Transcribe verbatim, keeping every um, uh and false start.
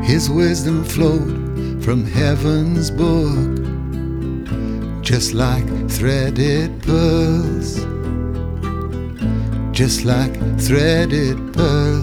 His wisdom flowed from heaven's book, just like threaded pearls, just like threaded pearls.